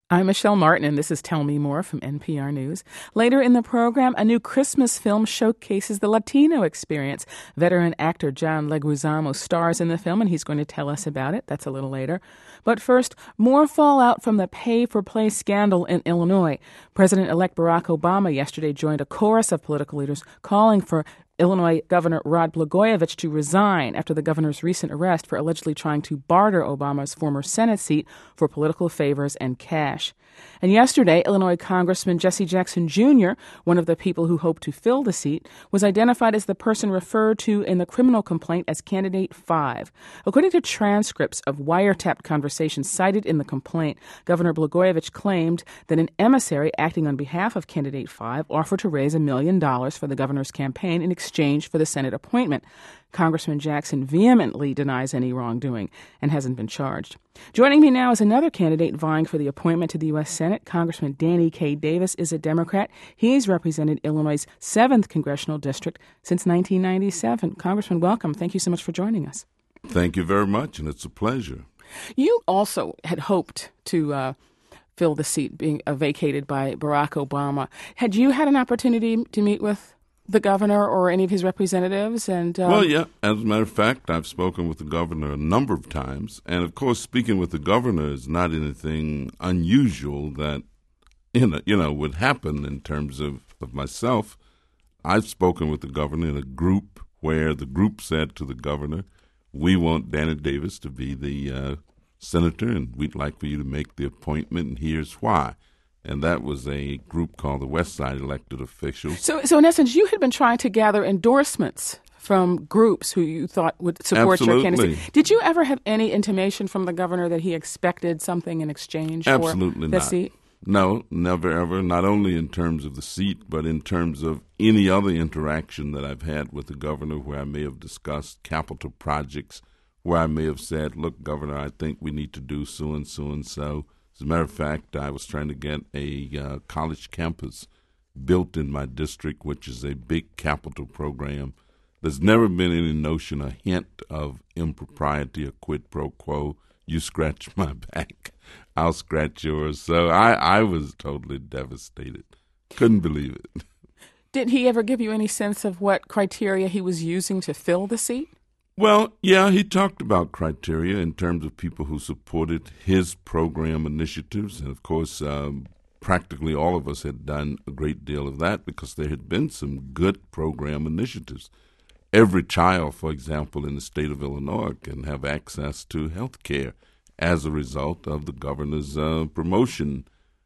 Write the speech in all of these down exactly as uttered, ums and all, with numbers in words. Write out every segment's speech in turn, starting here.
I'm Michelle Martin, and this is Tell Me More from N P R News. Later in the program, a new Christmas film showcases the Latino experience. Veteran actor John Leguizamo stars in the film, and he's going to tell us about it. That's a little later. But first, more fallout from the pay-for-play scandal in Illinois. President-elect Barack Obama yesterday joined a chorus of political leaders calling for Illinois Governor Rod Blagojevich to resign after the governor's recent arrest for allegedly trying to barter Obama's former Senate seat for political favors and cash. And yesterday, Illinois Congressman Jesse Jackson Junior, one of the people who hoped to fill the seat, was identified as the person referred to in the criminal complaint as Candidate five. According to transcripts of wiretapped conversations cited in the complaint, Governor Blagojevich claimed that an emissary acting on behalf of Candidate five offered to raise a million dollars for the governor's campaign in exchange for the Senate appointment. Congressman Jackson vehemently denies any wrongdoing and hasn't been charged. Joining me now is another candidate vying for the appointment to the U S. Senate. Congressman Danny K. Davis is a Democrat. He's represented Illinois' seventh Congressional District since nineteen ninety-seven. Congressman, welcome. Thank you so much for joining us. Thank you very much, and it's a pleasure. You also had hoped to uh, fill the seat being uh, vacated by Barack Obama. Had you had an opportunity to meet with the governor or any of his representatives? And um... Well, yeah. As a matter of fact, I've spoken with the governor a number of times. And, of course, speaking with the governor is not anything unusual that, you know, you know would happen in terms of, of myself. I've spoken with the governor in a group where the group said to the governor, we want Danny Davis to be the uh, senator, and we'd like for you to make the appointment, and here's why. And that was a group called the West Side Elected Officials. So, so in essence, you had been trying to gather endorsements from groups who you thought would support Absolutely. your candidacy. Did you ever have any intimation from the governor that he expected something in exchange Absolutely for the not. seat? No, never ever, not only in terms of the seat, but in terms of any other interaction that I've had with the governor where I may have discussed capital projects, where I may have said, look, Governor, I think we need to do so and so and so. As a matter of fact, I was trying to get a uh, college campus built in my district, which is a big capital program. There's never been any notion, a hint of impropriety or quid pro quo. You scratch my back, I'll scratch yours. So I, I was totally devastated. Couldn't believe it. Did he ever give you any sense of what criteria he was using to fill the seat? Well, yeah, he talked about criteria in terms of people who supported his program initiatives. And, of course, um, practically all of us had done a great deal of that because there had been some good program initiatives. Every child, for example, in the state of Illinois can have access to health care as a result of the governor's uh, promotion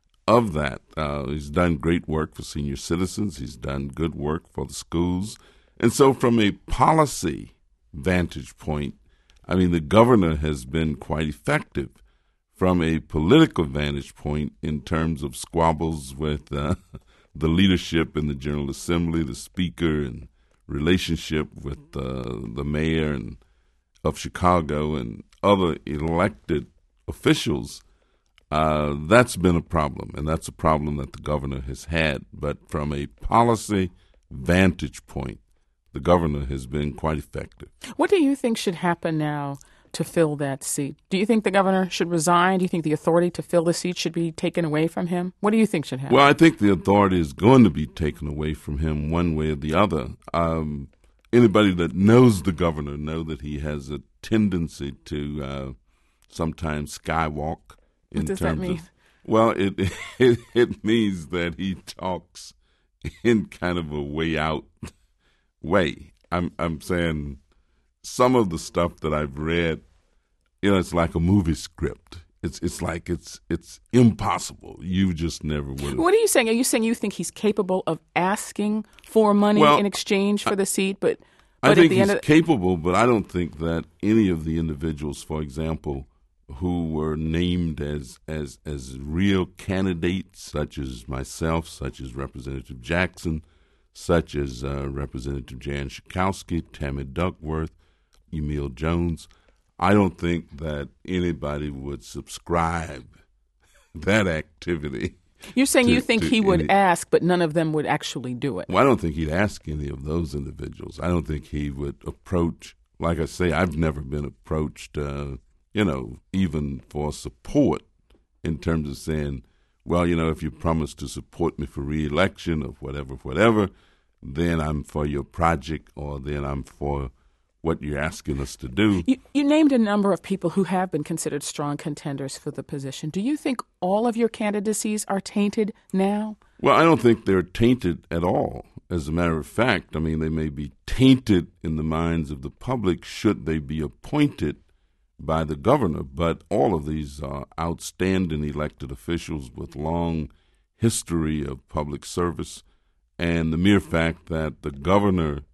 of that. Uh, he's done great work for senior citizens. He's done good work for the schools. And so from a policy vantage point, I mean, the governor has been quite effective. From a political vantage point, in terms of squabbles with uh, the leadership in the General Assembly, the Speaker, and relationship with uh, the mayor and of Chicago and other elected officials, uh, that's been a problem, and that's a problem that the governor has had. But from a policy vantage point, the governor has been quite effective. What do you think should happen now to fill that seat? Do you think the governor should resign? Do you think the authority to fill the seat should be taken away from him? What do you think should happen? Well, I think the authority is going to be taken away from him one way or the other. Um, anybody that knows the governor know that he has a tendency to uh, sometimes skywalk. In what does terms that mean? Of, well, it, it it means that he talks in kind of a way out way. I'm I'm saying some of the stuff that I've read, you know, it's like a movie script. It's it's like it's it's impossible. You just never would. What are you saying? Are you saying you think he's capable of asking for money well, in exchange for I, the seat? But, but I think at the he's end of the- capable, but I don't think that any of the individuals, for example, who were named as as as real candidates, such as myself, such as Representative Jackson, such as uh, Representative Jan Schakowsky, Tammy Duckworth, Emil Jones, I don't think that anybody would subscribe that activity. You're saying to, you think he would any, ask, but none of them would actually do it. Well, I don't think he'd ask any of those individuals. I don't think he would approach, like I say, I've never been approached, uh, you know, even for support in terms of saying, well, you know, if you promise to support me for re-election or whatever, whatever, then I'm for your project, or then I'm for what you're asking us to do. You, you named a number of people who have been considered strong contenders for the position. Do you think all of your candidacies are tainted now? Well, I don't think they're tainted at all. As a matter of fact, I mean, they may be tainted in the minds of the public should they be appointed by the governor, but all of these are outstanding elected officials with long history of public service, and the mere fact that the governor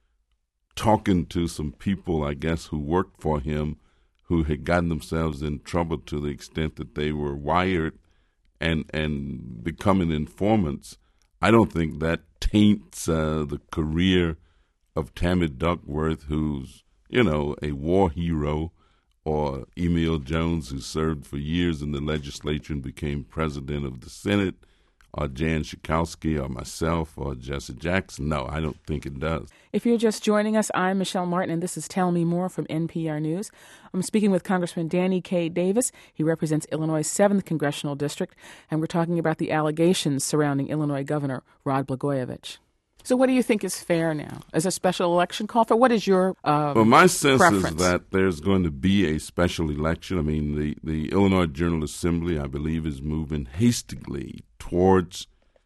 talking to some people, I guess, who worked for him, who had gotten themselves in trouble to the extent that they were wired and and becoming informants, I don't think that taints uh, the career of Tammy Duckworth, who's, you know, a war hero, or Emil Jones, who served for years in the legislature and became president of the Senate, or Jan Schakowsky, or myself, or Jesse Jackson. No, I don't think it does. If you're just joining us, I'm Michelle Martin, and this is Tell Me More from N P R News. I'm speaking with Congressman Danny K. Davis. He represents Illinois' seventh Congressional District, and we're talking about the allegations surrounding Illinois Governor Rod Blagojevich. So what do you think is fair now? As a special election call for? What is your um, Well, my sense preference? is that there's going to be a special election. I mean, the, the Illinois General Assembly, I believe, is moving hastily towards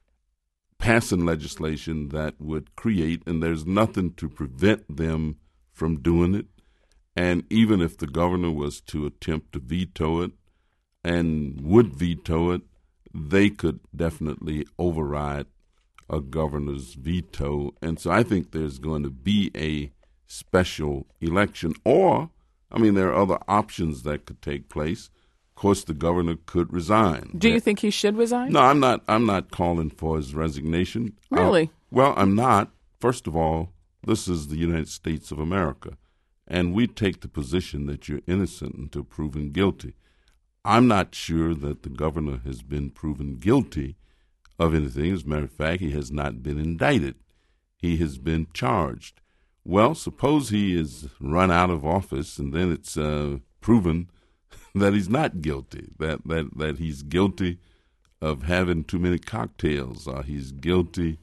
passing legislation that would create, and there's nothing to prevent them from doing it. And even if the governor was to attempt to veto it and would veto it, they could definitely override a governor's veto. And so I think there's going to be a special election. Or, I mean, there are other options that could take place. Of course, the governor could resign. Do you think he should resign? No, I'm not. I'm not calling for his resignation. Really? Uh, well, I'm not. First of all, this is the United States of America, and we take the position that you're innocent until proven guilty. I'm not sure that the governor has been proven guilty of anything. As a matter of fact, he has not been indicted. He has been charged. Well, suppose he is run out of office, and then it's uh, proven that he's not guilty, that, that, that he's guilty of having too many cocktails, or he's guilty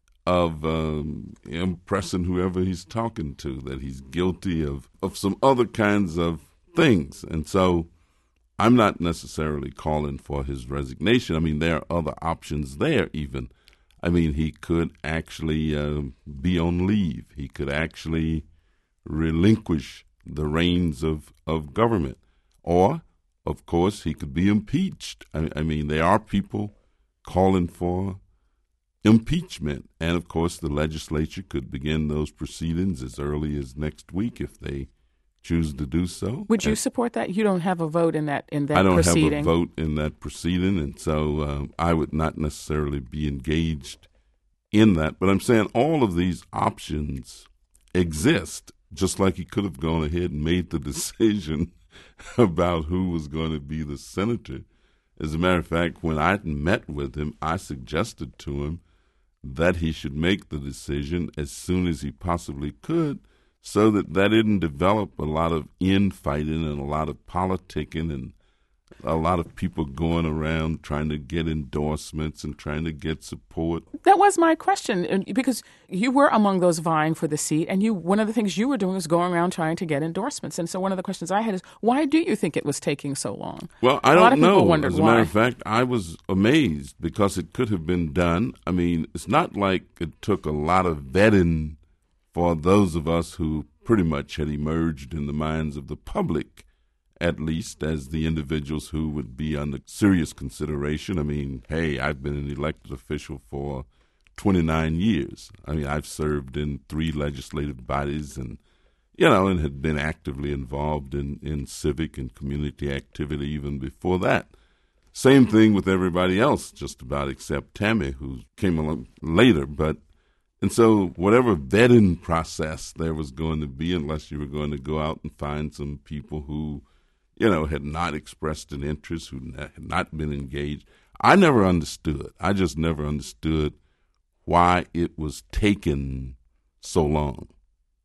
of um, impressing whoever he's talking to, that he's guilty of, of some other kinds of things. And so I'm not necessarily calling for his resignation. I mean, there are other options there even. I mean, he could actually uh, be on leave. He could actually relinquish the reins of, of government. Or, of course, he could be impeached. I, I mean, there are people calling for impeachment. And, of course, the legislature could begin those proceedings as early as next week if they choose to do so. Would you support that? You don't have a vote in that in that I don't proceeding. have a vote in that proceeding, and so uh, I would not necessarily be engaged in that. But I'm saying all of these options exist, just like he could have gone ahead and made the decision about who was going to be the senator. As a matter of fact, when I met with him, I suggested to him that he should make the decision as soon as he possibly could, so that that didn't develop a lot of infighting and a lot of politicking and a lot of people going around trying to get endorsements and trying to get support. That was my question, because you were among those vying for the seat, and you one of the things you were doing was going around trying to get endorsements. And so one of the questions I had is, why do you think it was taking so long? Well, I a don't lot of know. People wondered As a why. matter of fact, I was amazed because it could have been done. I mean, it's not like it took a lot of vetting for those of us who pretty much had emerged in the minds of the public, at least as the individuals who would be under serious consideration. I mean, hey, I've been an elected official for twenty-nine years. I mean, I've served in three legislative bodies and, you know, and had been actively involved in, in civic and community activity even before that. Same thing with everybody else, just about, except Tammy, who came along later. But And so whatever vetting process there was going to be, unless you were going to go out and find some people who, you know, had not expressed an interest, who had not been engaged, I never understood. I just never understood why it was taking so long.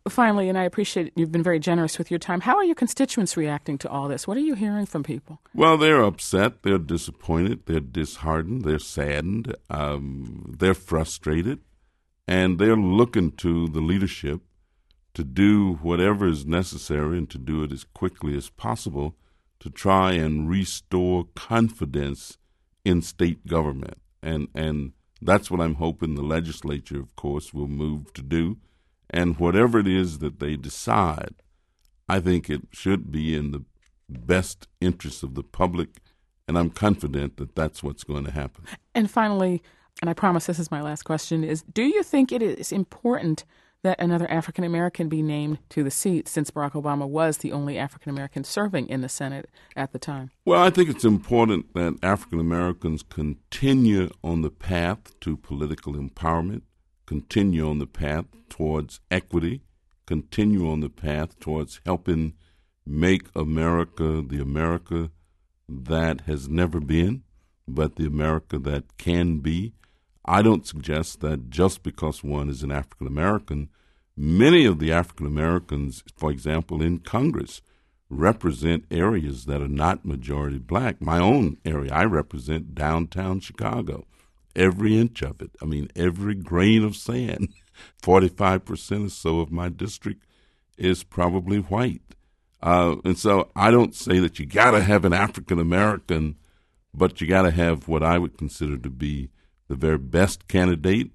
Finally, and I appreciate you've been very generous with your time, how are your constituents reacting to all this? What are you hearing from people? Well, they're upset, they're disappointed, they're disheartened, they're saddened, um, they're frustrated, and they're looking to the leadership to do whatever is necessary and to do it as quickly as possible to try and restore confidence in state government. And and that's what I'm hoping the legislature, of course, will move to do. And whatever it is that they decide, I think it should be in the best interest of the public, and I'm confident that that's what's going to happen. And finally, and I promise this is my last question, is do you think it is important that another African American be named to the seat, since Barack Obama was the only African American serving in the Senate at the time? Well, I think it's important that African Americans continue on the path to political empowerment, continue on the path towards equity, continue on the path towards helping make America the America that has never been, but the America that can be. I don't suggest that just because one is an African American, many of the African Americans, for example, in Congress, represent areas that are not majority black. My own area, I represent downtown Chicago. Every inch of it, I mean, every grain of sand, forty-five percent or so of my district is probably white. Uh, and so I don't say that you got to have an African American, but you got to have what I would consider to be the very best candidate.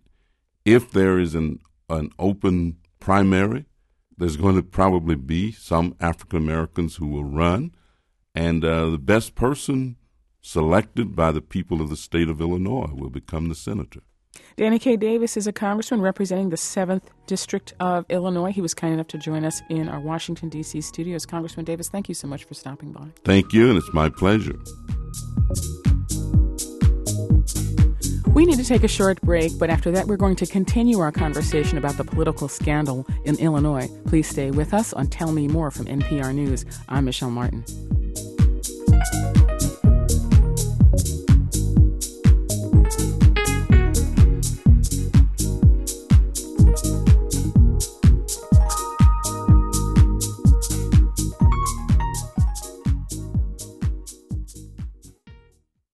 If there is an, an open primary, there's going to probably be some African Americans who will run, and uh, the best person selected by the people of the state of Illinois will become the senator. Danny K. Davis is a congressman representing the seventh District of Illinois. He was kind enough to join us in our Washington, D C studios. Congressman Davis, thank you so much for stopping by. Thank you, and it's my pleasure. We need to take a short break, but after that we're going to continue our conversation about the political scandal in Illinois. Please stay with us on Tell Me More from N P R News. I'm Michelle Martin.